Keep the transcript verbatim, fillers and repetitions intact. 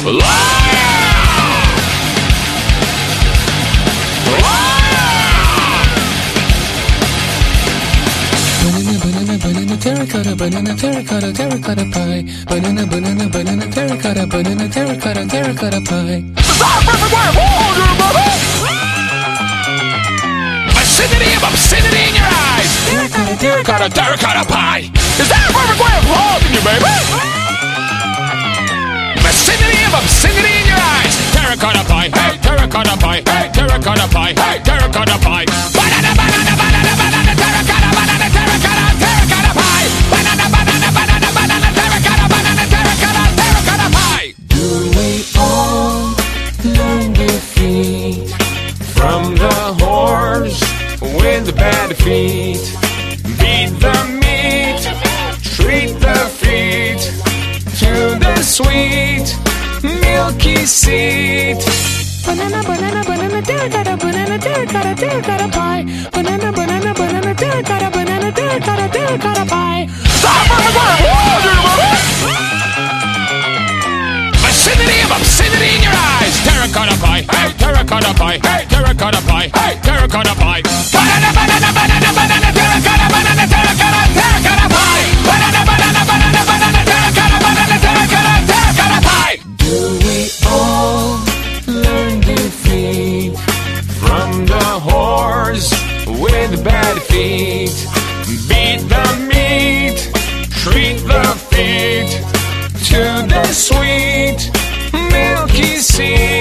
Banana, banana, terracotta, banana, terracotta, terracotta pie. Banana, banana, banana, terracotta, banana, terracotta, terracotta pie. Obscenity of obscenity in your eyes. Terracotta, Terracotta, terracotta pie. Is that a perfect way of holding you, baby? Obscenity of obscenity in your eyes. Terracotta pie, hey, terracotta pie, hey, terracotta pie, hey, terracotta pie. Banana, banana, banana, banana, terracotta, banana, terracotta, terracotta pie. Banana, banana, banana, banana, terracotta, banana, terracotta, terracotta pie. Do we all learn defeat from the horse with the bad feet? Beat the meat, treat the feet to the sweet milky seed. Banana, banana, banana, terracotta, banana, terracotta, terracotta pie. Banana, banana, banana, terracotta, banana, terracotta, terracotta pie. Obscenity of obscenity in your eyes. Terracotta pie, hey, terracotta pie, hey, terracotta pie, hey, terracotta pie. Banana, banana, banana, banana, terracotta, banana, terracotta, terracotta pie. Banana, banana, banana, banana, terracotta, banana, terracotta, terracotta pie. Do we all learn defeat from the horse with bad feet? Beat the meat, treat the feet to the sweet milky seed.